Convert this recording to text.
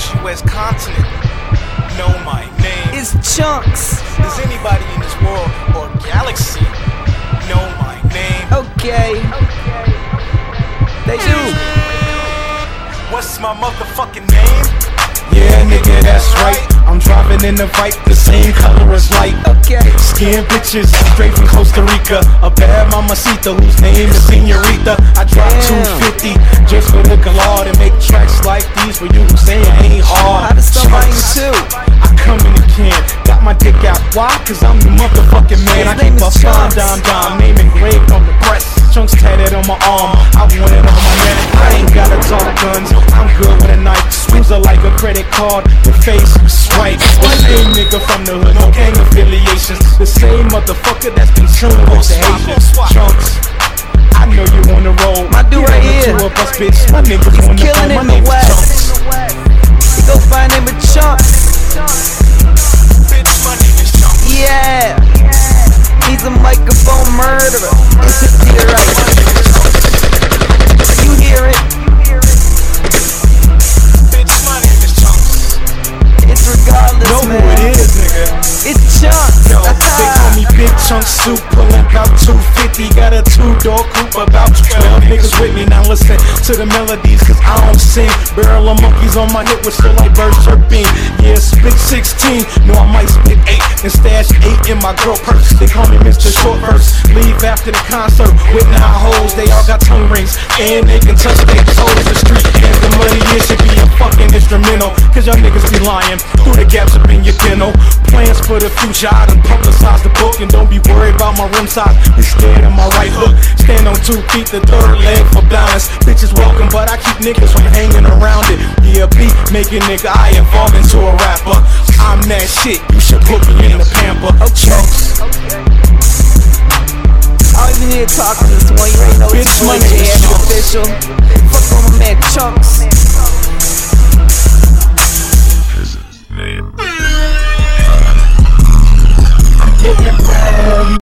this U.S. continent know my name? It's Chunks. Does anybody in this world or galaxy know my name? Okay. They do. What's my motherfucking name? Yeah, nigga, that's right. I'm driving in the Vipe, the same color as light. Okay. Skin bitches straight from Costa Rica. A bad mamacita whose name is Senorita. I drop 250 just for the galore to make tracks like these for you who say it ain't hard. How to stop buying too? I come in the can, got my dick out. Why? Cause I'm the motherfucking man. I keep a fine dime, name engraved on the breast. Chunks tatted on my arm, I want it on my neck. I ain't gotta talk guns, I'm good with a knife. Swings are like a credit card, the face swipe. The same nigga from the hood, no gang affiliations. The same motherfucker that's been chillin' with the Haitians. Chunks, I know you on the road. My dude right here, two of us, bitch. My niggas on the killing phone. in the West. He go by the name of Chunks. Bitch, my name is Chunks. Yeah. He's a microphone murderer. You're right. You hear it? Bitch, my name is Chunks. It's regardless, Know man. who it is, nigga. It's Chunks. Yo, they call me Big Chunk Soup, pulling about 250. Got a 2-door coupe, about 12 niggas with me. Now listen to the melodies, cause I don't sing. Barrel of monkeys on my hip with shit like birds chirping. Yeah, spit 16, no I might spit 8 and stash 8 in my girl purse. They call me Mr. Short Verse. Leave after the concert with 9 hoes. They all got tongue rings and they can touch their toes. The street and the money, it should be a fucking instrumental. Cause y'all niggas be lying through the gaps up in your dental. Plans for the future, I done publicize the book. And don't be worried about my rim size, be scared of my right hook. Stand on 2 feet, the third leg for balance. Bitches welcome, but I keep niggas from hanging around it. Yeah, beat making nigga, I evolve into a rapper. I'm that shit, you should put me in the pamper. Chunks. I don't even need to talk to this one. You already know it's Bitch, my boy name is JF Chunks. official. Fuck on my man Chunks.